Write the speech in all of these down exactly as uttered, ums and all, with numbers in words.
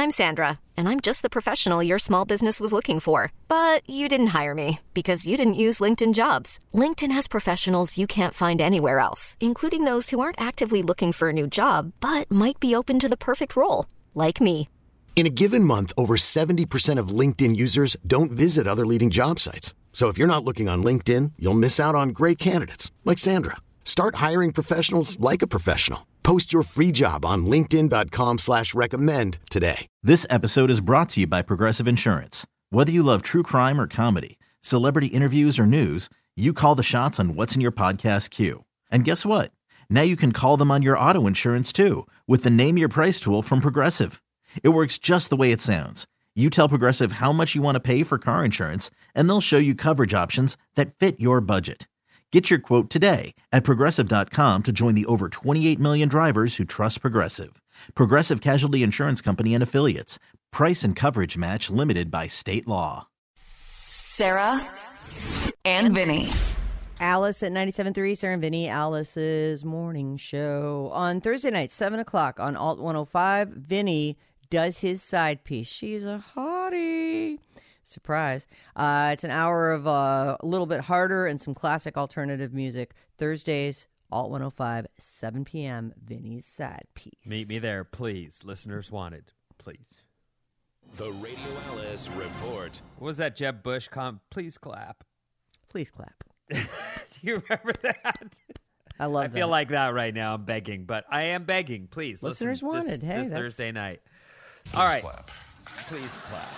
I'm Sandra, and I'm just the professional your small business was looking for. But you didn't hire me because you didn't use LinkedIn Jobs. LinkedIn has professionals you can't find anywhere else, including those who aren't actively looking for a new job, but might be open to the perfect role, like me. In a given month, over seventy percent of LinkedIn users don't visit other leading job sites. So if you're not looking on LinkedIn, you'll miss out on great candidates like Sandra. Start hiring professionals like a professional. Post your free job on linkedin.com slash recommend today. This episode is brought to you by Progressive Insurance. Whether you love true crime or comedy, celebrity interviews or news, you call the shots on what's in your podcast queue. And guess what? Now you can call them on your auto insurance too with the Name Your Price tool from Progressive. It works just the way it sounds. You tell Progressive how much you want to pay for car insurance, and they'll show you coverage options that fit your budget. Get your quote today at Progressive dot com to join the over twenty-eight million drivers who trust Progressive. Progressive Casualty Insurance Company and Affiliates. Price and coverage match limited by state law. Sarah and Vinny. Alice at ninety-seven point three, Sarah and Vinny, Alice's morning show. On Thursday night, seven o'clock on Alt one oh five, Vinny does his side piece. She's a hottie. Surprise. Uh, it's an hour of uh, a little bit harder and some classic alternative music. Thursdays, Alt one oh five, seven p.m., Vinny's side piece. Meet me there, please. Listeners wanted, please. The Radio Alice Report. What was that Jeb Bush com? Please clap. Please clap. Do you remember that? I love I that. feel like that right now. I'm begging, but I am begging. Please, Listeners listen wanted. This, hey, this that's... Thursday night. Please All right. clap. Please clap.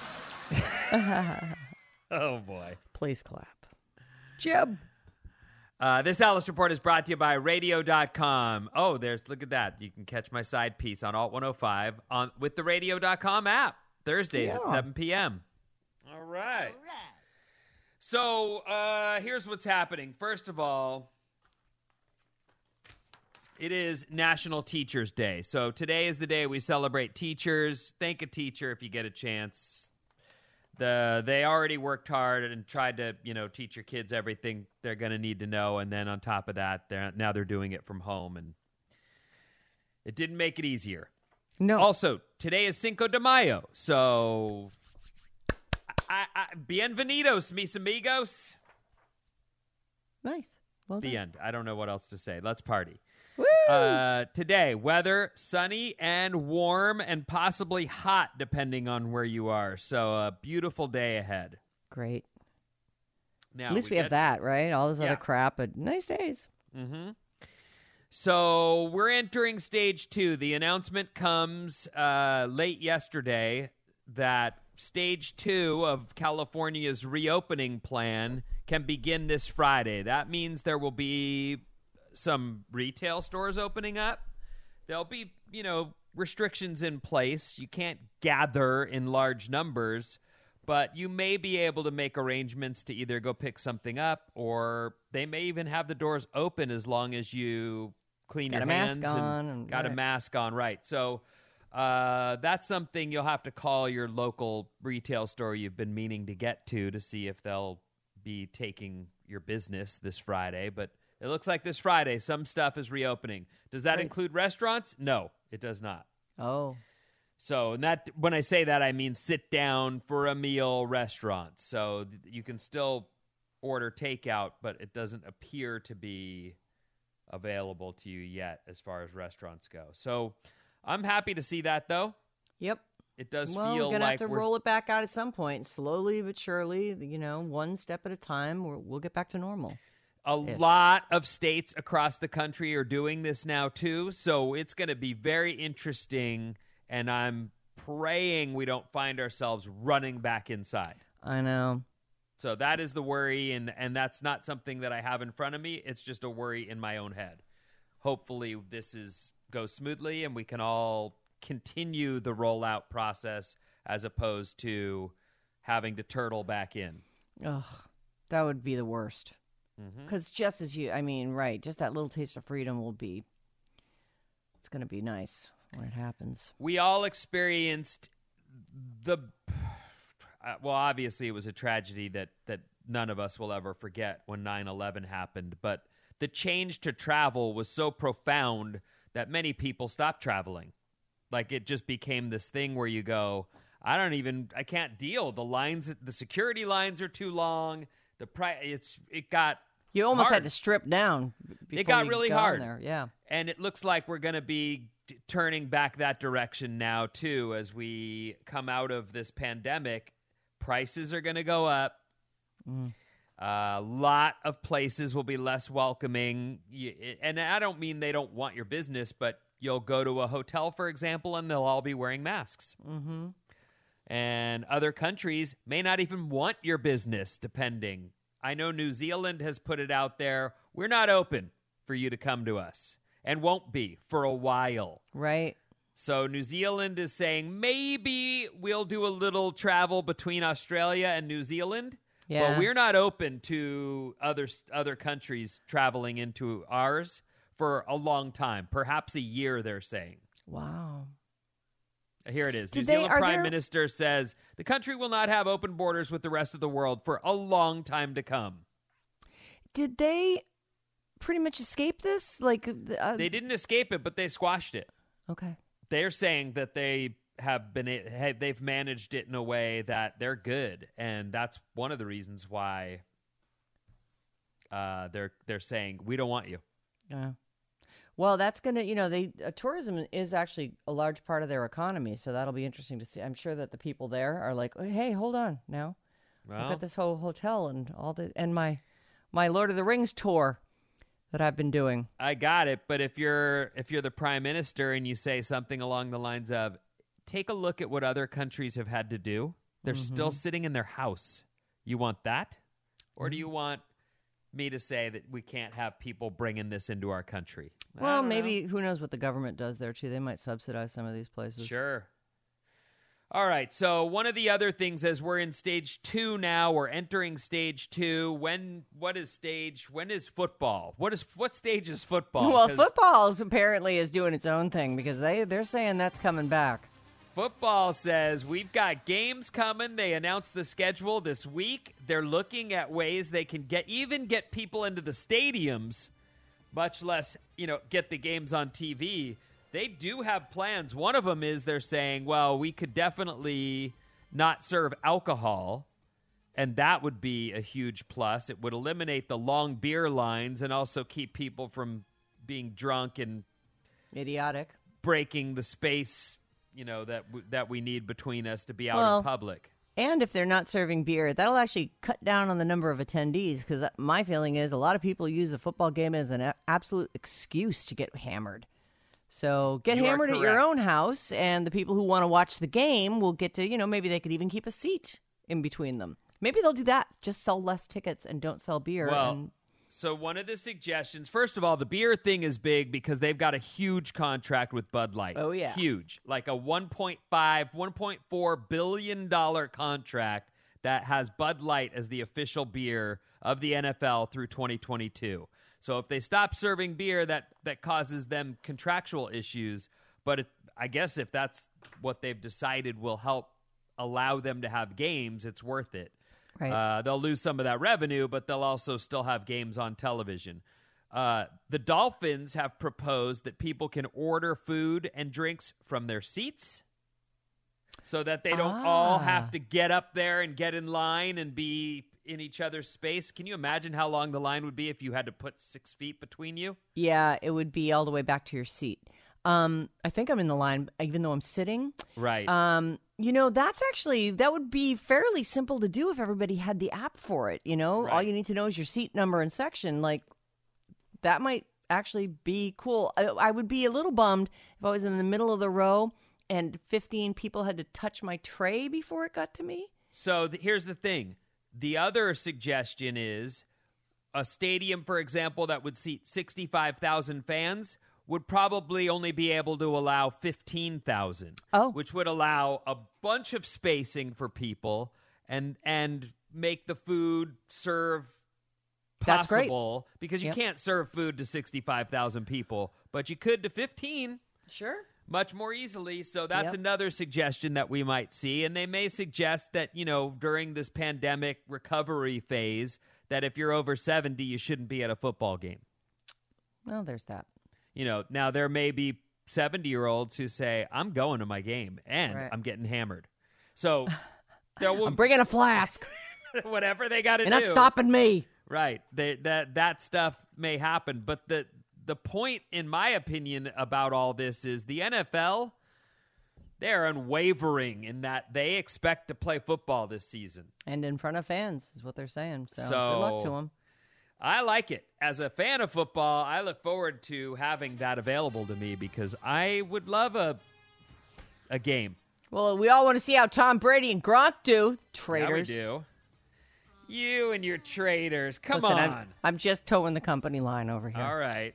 Oh, boy. Please clap. Jeb. Uh, this Alice Report is brought to you by radio dot com. Oh, there's, look at that. You can catch my side piece on Alt one oh five on with the radio dot com app. Thursdays Yeah. at seven p.m. All right. All right. So uh, here's what's happening. First of all, it is National Teachers Day. So today is the day we celebrate teachers. Thank a teacher if you get a chance. The they already worked hard and tried to, you know, teach your kids everything they're going to need to know, and then on top of that, they're now they're doing it from home, and it didn't make it easier. No. Also, today is Cinco de Mayo, so I, I, bienvenidos, mis amigos. Nice. Well The done. end. I don't know what else to say. Let's party. Woo! Uh, today, weather sunny and warm and possibly hot, depending on where you are. So, a beautiful day ahead. Great. Now, At least we, have get- that, right? All this Yeah. other crap, but nice days. Mm-hmm. So we're entering stage two. The announcement comes uh, late yesterday that stage two of California's reopening plan can begin this Friday. That means there will be some retail stores opening up. There'll be, you know, restrictions in place. You can't gather in large numbers, but you may be able to make arrangements to either go pick something up, or they may even have the doors open as long as you clean Got your a mask hands on and, and- got a right. mask on, right? So uh, that's something you'll have to call your local retail store you've been meaning to get to to see if they'll be taking your business this Friday. But it looks like this Friday some stuff is reopening. Does that Great. include restaurants? No, it does not. Oh. So, and that when I say that, I mean sit down for a meal restaurants. So th- you can still order takeout, but it doesn't appear to be available to you yet as far as restaurants go. So I'm happy to see that, though. Yep. It does Well, feel we're going to like have to we're roll it back out at some point, slowly but surely, you know, one step at a time. We'll, we'll get back to normal. A lot of states across the country are doing this now, too. So it's going to be very interesting, and I'm praying we don't find ourselves running back inside. I know. So that is the worry, and, and that's not something that I have in front of me. It's just a worry in my own head. Hopefully this is goes smoothly, and we can all continue the rollout process as opposed to having to turtle back in. Ugh, that would be the worst. Because just as you, I mean, right, just that little taste of freedom will be, it's going to be nice when it happens. We all experienced the, uh, well, obviously it was a tragedy that, that none of us will ever forget when nine eleven happened, but the change to travel was so profound that many people stopped traveling. Like it just became this thing where you go, I don't even, I can't deal. The lines, the security lines are too long. The price, it's, it got You almost hard. had to strip down. It got you really got in hard. There. Yeah. And it looks like we're going to be t- turning back that direction now, too, as we come out of this pandemic. Prices are going to go up. Mm. A lot of places will be less welcoming. And I don't mean they don't want your business, but you'll go to a hotel, for example, and they'll all be wearing masks. Mm-hmm. And other countries may not even want your business, depending. I know New Zealand has put it out there. We're not open for you to come to us and won't be for a while. Right. So New Zealand is saying maybe we'll do a little travel between Australia and New Zealand. Yeah. But we're not open to other other countries traveling into ours for a long time, perhaps a year, they're saying. Wow. Here it is. Did New they- Zealand are Prime there- Minister says the country will not have open borders with the rest of the world for a long time to come. Did they pretty much escape this? Like uh, They didn't escape it, but they squashed it. Okay. They're saying that they have been have, they've managed it in a way that they're good, and that's one of the reasons why uh, they're they're saying we don't want you. Yeah. Well, that's going to, you know, they uh, tourism is actually a large part of their economy, so that'll be interesting to see. I'm sure that the people there are like, hey, hold on now. Well, I've got this whole hotel and all the and my my Lord of the Rings tour that I've been doing. I got it, but if you're if you're the prime minister and you say something along the lines of, take a look at what other countries have had to do, they're Mm-hmm. still sitting in their house. You want that? Or do you want me to say that we can't have people bringing this into our country? I Well, don't maybe who knows what the government does there too. They might subsidize some of these know. places. Sure. All right, so one of the other things as we're in stage two now, we're entering stage two. When what is stage? When is football? What is what stage is football? Well, 'Cause football apparently is doing its own thing because they they're saying that's coming back. Football says we've got games coming. They announced the schedule this week. They're looking at ways they can get even get people into the stadiums, much less, you know, get the games on T V. They do have plans. One of them is they're saying, well, we could definitely not serve alcohol, and that would be a huge plus. It would eliminate the long beer lines and also keep people from being drunk and Idiotic. breaking the space, you know, that w- that we need between us to be out Well, in public. And if they're not serving beer, that'll actually cut down on the number of attendees because my feeling is a lot of people use a football game as an a- absolute excuse to get hammered. So get You are hammered at your correct. own house, and the people who want to watch the game will get to, you know, maybe they could even keep a seat in between them. Maybe they'll do that. Just sell less tickets and don't sell beer. Well, and so one of the suggestions, first of all, the beer thing is big because they've got a huge contract with Bud Light. Oh, yeah. Huge. Like a one point five, one point four billion dollars contract that has Bud Light as the official beer of the N F L through twenty twenty-two. So if they stop serving beer, that, that causes them contractual issues. But it, I guess if that's what they've decided will help allow them to have games, it's worth it. Right. Uh, they'll lose some of that revenue, but they'll also still have games on television. Uh, the Dolphins have proposed that people can order food and drinks from their seats so that they don't all Ah. have to get up there and get in line and be in each other's space. Can you imagine how long the line would be if you had to put six feet between you? yeah, it would be all the way back to your seat. Um, I think I'm in the line, even though I'm sitting. Right. Um, you know, that's actually, that would be fairly simple to do if everybody had the app for it, you know? All Right. you need to know is your seat number and section. Like, that might actually be cool. I, I would be a little bummed if I was in the middle of the row and fifteen people had to touch my tray before it got to me. So th- here's the thing. The other suggestion is a stadium, for example, that would seat sixty-five thousand fans would probably only be able to allow fifteen thousand. Oh. Which would allow a bunch of spacing for people and and make the food serve That's great. possible because you Yep. can't serve food to sixty-five thousand people, but you could to fifteen. Sure. Much more easily. So that's Yep. another suggestion that we might see. And they may suggest that, you know, during this pandemic recovery phase, that if you're over seventy, you shouldn't be at a football game. Well, there's that. You know, now there may be seventy-year-olds who say, I'm going to my game, and Right. I'm getting hammered. So there will I'm bringing a flask. whatever they got to do. You're not stopping me. Right. They, that that stuff may happen, but the the point, in my opinion, about all this is the N F L, they're unwavering in that they expect to play football this season. And in front of fans is what they're saying. So, So- good luck to them. I like it. As a fan of football, I look forward to having that available to me because I would love a a game. Well, we all want to see how Tom Brady and Gronk do. Traitors. Yeah, we do. You and your traitors. Come Listen, on. I'm, I'm just towing the company line over here. All right.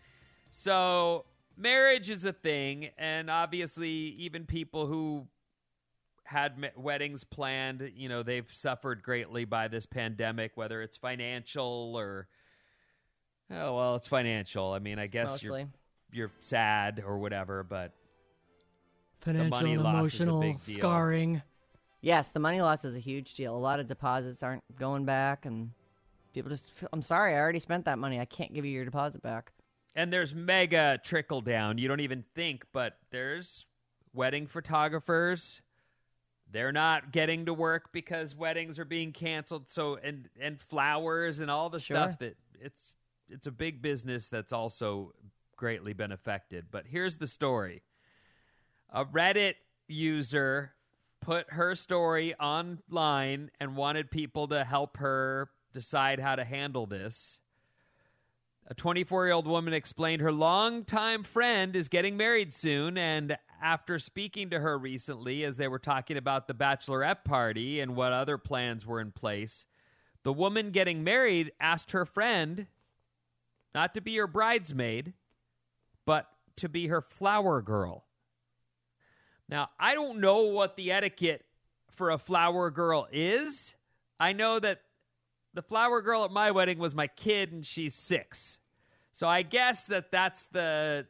So marriage is a thing, and obviously even people who had me- weddings planned, you know, they've suffered greatly by this pandemic, whether it's financial or, oh, well, it's financial. I mean, I guess you're, Mostly. you're sad or whatever, but Financial money and loss is a emotional big deal. scarring. Yes, the money loss is a huge deal. A lot of deposits aren't going back, and people just, I'm sorry, I already spent that money. I can't give you your deposit back. and there's mega trickle down. You don't even think, but there's wedding photographers. They're not getting to work because weddings are being canceled. So and and flowers and all the Sure. stuff that it's it's a big business that's also greatly been affected. But here's the story. A Reddit user put her story online and wanted people to help her decide how to handle this. A twenty-four-year-old woman explained her longtime friend is getting married soon, and after speaking to her recently as they were talking about the bachelorette party and what other plans were in place, the woman getting married asked her friend not to be her bridesmaid, but to be her flower girl. Now, I don't know what the etiquette for a flower girl is. I know that the flower girl at my wedding was my kid, and she's six. So I guess that that's the...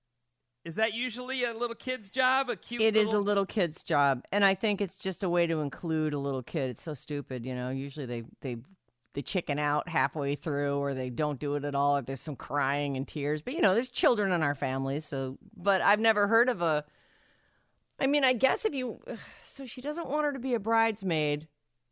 Is that usually a little kid's job? A cute It little... is a little kid's job, and I think it's just a way to include a little kid. It's so stupid, you know. Usually they they they chicken out halfway through, or they don't do it at all. If there's some crying and tears, but you know, there's children in our families. So, but I've never heard of a. I mean, I guess if you, so she doesn't want her to be a bridesmaid.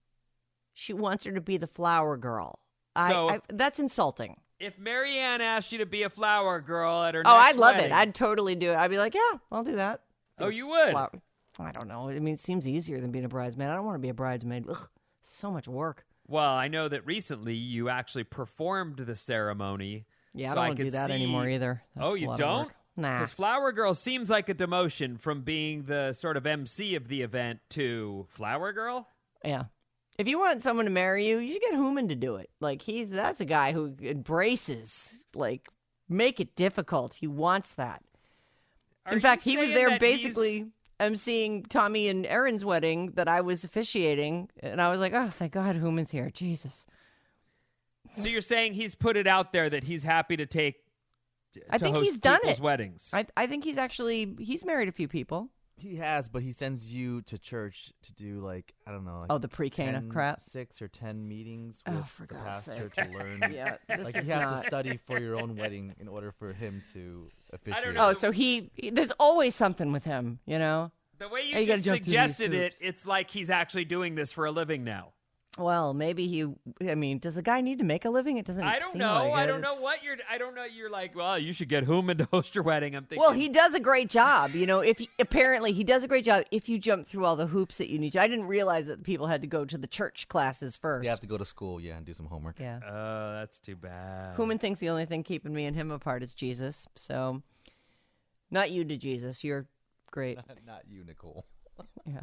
She wants her to be the flower girl. So- I, I that's insulting. If Marianne asked you to be a flower girl at her Oh, next I'd love wedding- it. I'd totally do it. I'd be like, yeah, I'll do that. Oh, you would? Flower- I don't know. I mean, it seems easier than being a bridesmaid. I don't want to be a bridesmaid. Ugh, so much work. Well, I know that recently you actually performed the ceremony. Yeah, I so don't want to could do that see- anymore either. That's Oh, a you lot of don't? work. Nah. Because Flower Girl seems like a demotion from being the sort of M C of the event to Flower Girl. Yeah. If you want someone to marry you, you should get Hooman to do it. Like, he's that's a guy who embraces, like, make it difficult. He wants that. Are In you fact, he was saying there that basically emceeing Tommy and Erin's wedding that I was officiating. And I was like, oh, thank God Hooman's here. Jesus. he's- So you're saying he's put it out there that he's happy to take t- I to think host he's done people's it. weddings. I, I think he's actually, he's married a few people. He has, but he sends you to church to do like I don't know. Like Oh, the pre-Cana ten, crap. Six or ten meetings Oh, with for the God's pastor sake. to learn. Yeah, this like is you have not- to study for your own wedding in order for him to officiate. know. Oh, so he, he- there's always something with him, you know? the way you Hey, you gotta just jump through these suggested it, hoops. it's like he's actually doing this for a living now. Well, maybe he, I mean, does the guy need to make a living? It doesn't I don't seem know. like I it. don't know It's- what you're. I don't know. You're like, well, you should get Hooman to host your wedding. I'm thinking. Well, he does a great job. You know, if apparently he does a great job if you jump through all the hoops that you need to. I didn't realize that people had to go to the church classes first. You have to go to school, yeah, and do some homework. Yeah. Oh, that's too bad. Hooman thinks the only thing keeping me and him apart is Jesus. So, not you to Jesus. You're great. Not you, Nicole. Yeah.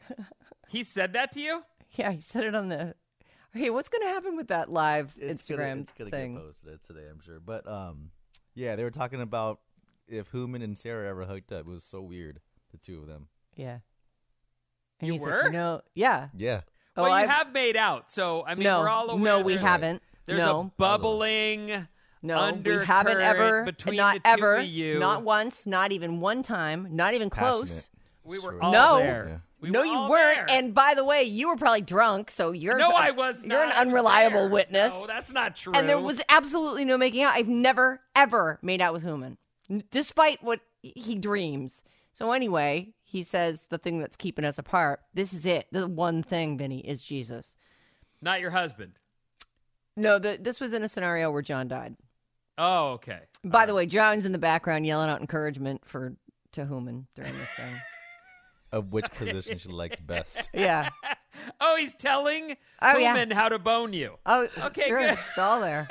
He said that to you? Yeah, he said it on the. Hey, what's going to happen with that live It's Instagram gonna, it's gonna thing? get posted today, I'm sure. But um, yeah, they were talking about if Hooman and Sarah ever hooked up. It was so weird, the two of them. Yeah. And You he's like, were? you know, yeah. Yeah. Oh, Well, you I've- have made out, so I mean, no, we're all aware. no, we there's- haven't. There's no. a bubbling No, undercurrent we haven't ever, between not the two ever, of you. not once, not even one time, not even close. Passionate. We were Sure. all No. there. Yeah. We no, were you all weren't. there. And by the way, you were probably drunk, so you're no, I was. You're not. an I was unreliable there. witness. No, that's not true. And there was absolutely no making out. I've never ever made out with Hooman, N- despite what he dreams. So anyway, he says the thing that's keeping us apart, this is it. The one thing, Vinny, is Jesus. Not your husband. No, the, this was in a scenario where John died. Oh, okay. By the way, John's in the background yelling out encouragement for Tehuman during this thing. Of which position she likes best. Yeah. Oh, he's telling Oh, yeah. Human how to bone you. Oh, Okay, sure. good. It's all there.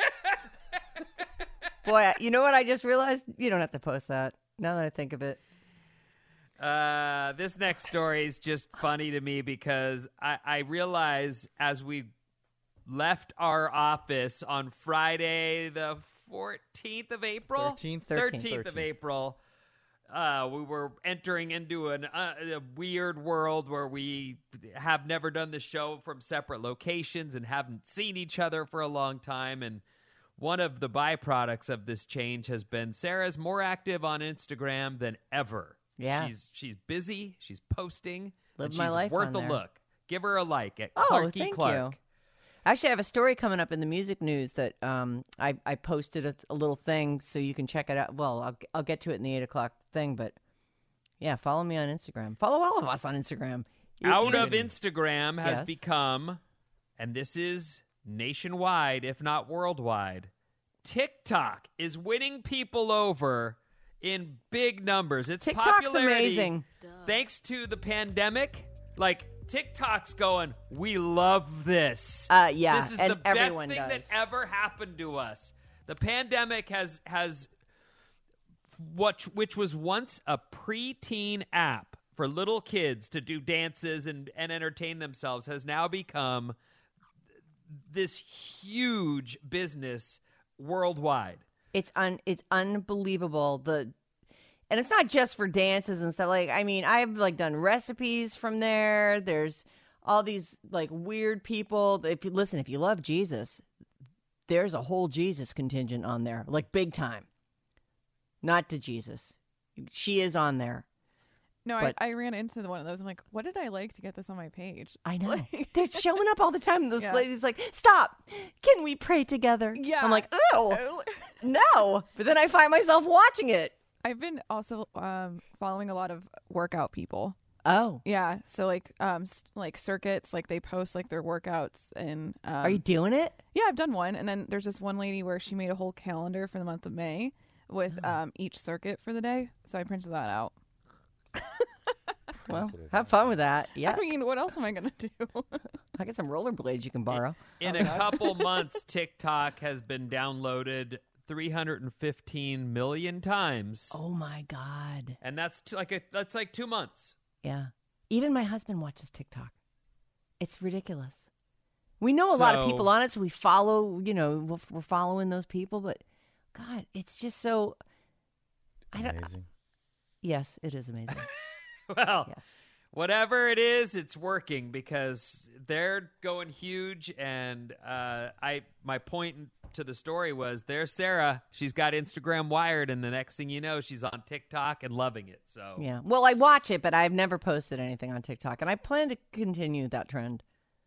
Boy, you know what I just realized? You don't have to post that, now that I think of it. Uh, this next story is just funny to me because I, I realize as we left our office on Friday, the fourteenth of April, thirteenth? thirteenth of April, uh, we were entering into an, uh, a weird world where we have never done the show from separate locations and haven't seen each other for a long time. And one of the byproducts of this change has been Sarah's more active on Instagram than ever. Yeah. She's she's busy. She's posting. Live and my she's life worth on a there. look. Give her a like at Oh, Clarky thank Clark. you. Actually, I have a story coming up in the music news that um, I, I posted a, a little thing so you can check it out. Well, I'll, I'll get to it in the eight o'clock thing, but yeah, follow me on Instagram. Follow all of us on Instagram. You- Out you- of Instagram has Yes. become, and this is nationwide, if not worldwide, TikTok is winning people over in big numbers. Its TikTok's popularity, amazing. thanks to the pandemic, like TikTok's going, we love this. Uh, yeah, this is and the best everyone thing does. that ever happened to us. The pandemic has has what which was once a preteen app for little kids to do dances and, and entertain themselves has now become this huge business worldwide. It's un it's unbelievable. The and it's not just for dances and stuff. Like, I mean, I've like done recipes from there. There's all these like weird people. If you listen, if you love Jesus, there's a whole Jesus contingent on there, like big time. Not to Jesus. She is on there. No, But- I, I ran into the one of those. I'm like, what did I like to get this on my page? I know. Like- They're showing up all the time. This Yeah. lady's like, stop. Can we pray together? Yeah. I'm like, oh, no. But then I find myself watching it. I've been also um, following a lot of workout people. Oh. Yeah, so like um s- like circuits, like they post like their workouts and um, Are you doing it? Yeah, I've done one, and then there's this one lady where she made a whole calendar for the month of May with Oh. um each circuit for the day. So I printed that out. Well, have fun with that. Yeah. I mean, what else am I gonna do? I got some rollerblades you can borrow. In a couple months, TikTok has been downloaded three hundred fifteen million times. Oh my God. And that's t- like a, that's like two months. Yeah. Even my husband watches TikTok. It's ridiculous. We know a lot of So- people on it, so we follow, you know, we're- we're following those people, but God, it's just so I don't Amazing. Yes, it is amazing. Well, Yes. whatever it is, it's working because they're going huge. And uh, I, my point to the story was, there's Sarah. She's got Instagram wired, and the next thing you know, she's on TikTok and loving it. So Yeah. Well, I watch it, but I've never posted anything on TikTok, and I plan to continue that trend.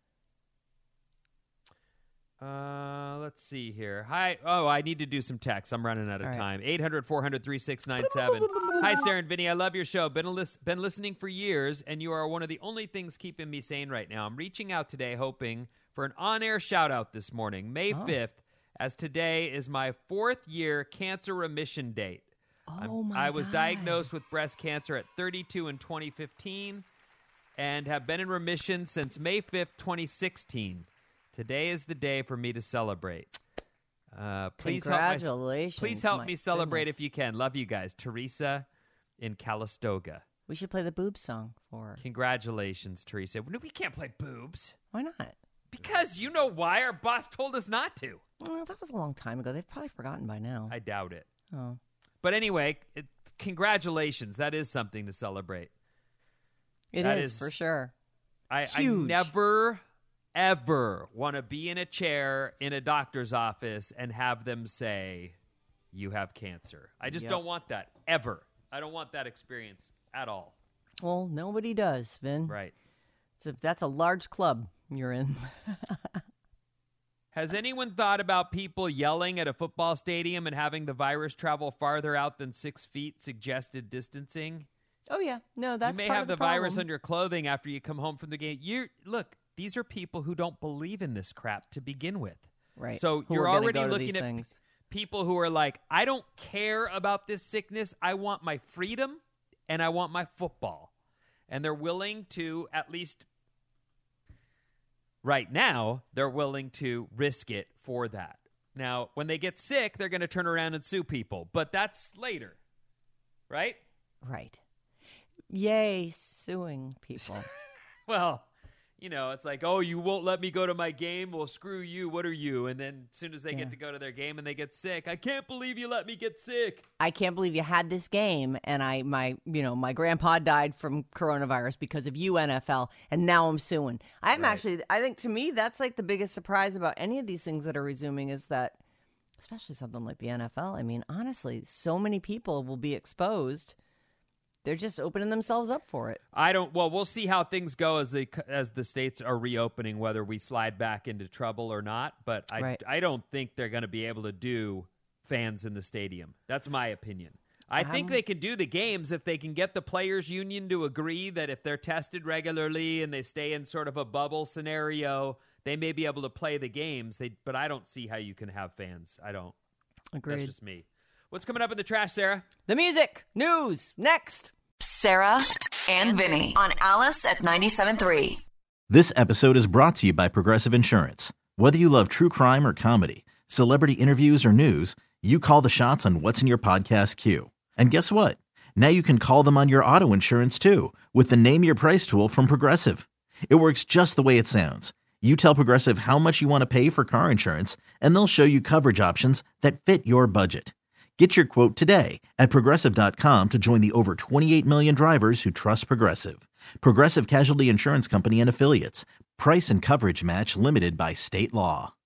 Uh, let's see here. Hi. Oh, I need to do some text. I'm running out of All right. time. eight hundred, four hundred, thirty-six ninety-seven. Hi, Sarah and Vinny. I love your show. Been a lis- been listening for years, and you are one of the only things keeping me sane right now. I'm reaching out today hoping for an on-air shout-out this morning, May fifth, as today is my fourth year cancer remission date. I'm- Oh, my I was God. diagnosed with breast cancer at thirty-two in twenty fifteen and have been in remission since May fifth, twenty sixteen. Today is the day for me to celebrate. Uh, please help my- Congratulations. please help My me celebrate goodness. if you can. Love you guys. Teresa in Calistoga. We should play the boob song for her. Congratulations, Teresa. No, we can't play boobs. Why not? Because you know why. Our boss told us not to. Well, that was a long time ago. They've probably forgotten by now. I doubt it. oh. But anyway, it, congratulations. That is something to celebrate. It That is, is- for sure. I, I Huge. never, ever want to be in a chair in a doctor's office and have them say, you have cancer. I just Yep. don't want that, ever. I don't want that experience at all. Well, nobody does, Vin. Right. It's a, that's a large club you're in. Has anyone thought about people yelling at a football stadium and having the virus travel farther out than six feet suggested distancing? Oh, yeah. No, that's You may part have of the, the virus problem. on your clothing after you come home from the game. You Look, these are people who don't believe in this crap to begin with. Right. So Who you're are gonna already go to looking these at things. people who are like, I don't care about this sickness. I want my freedom and I want my football. And they're willing to, at least right now, they're willing to risk it for that. Now, when they get sick, they're going to turn around and sue people. But that's later. Right? Right. Yay, suing people. Well, you know, it's like, oh, you won't let me go to my game? Well, screw you. What are you? And then as soon as they Yeah. get to go to their game and they get sick, I can't believe you let me get sick. I can't believe you had this game, and I, my, you know, my grandpa died from coronavirus because of you, N F L, and now I'm suing. I'm Right. actually, I think to me, that's like the biggest surprise about any of these things that are resuming is that, especially something like the N F L. I mean, honestly, so many people will be exposed. They're just opening themselves up for it. I don't. Well, we'll see how things go as the as the states are reopening, whether we slide back into trouble or not. But I Right. I don't think they're going to be able to do fans in the stadium. That's my opinion. I think Um, they can do the games if they can get the players' union to agree that if they're tested regularly and they stay in sort of a bubble scenario, they may be able to play the games. They, but I don't see how you can have fans. I don't. Agreed. That's just me. What's coming up in the trash, Sarah? The music news next. Sarah and Vinny on Alice at ninety-seven point three. This episode is brought to you by Progressive Insurance. Whether you love true crime or comedy, celebrity interviews or news, you call the shots on what's in your podcast queue. And guess what? Now you can call them on your auto insurance too with the Name Your Price tool from Progressive. It works just the way it sounds. You tell Progressive how much you want to pay for car insurance, and they'll show you coverage options that fit your budget. Get your quote today at Progressive dot com to join the over twenty-eight million drivers who trust Progressive. Progressive Casualty Insurance Company and Affiliates. Price and coverage match limited by state law.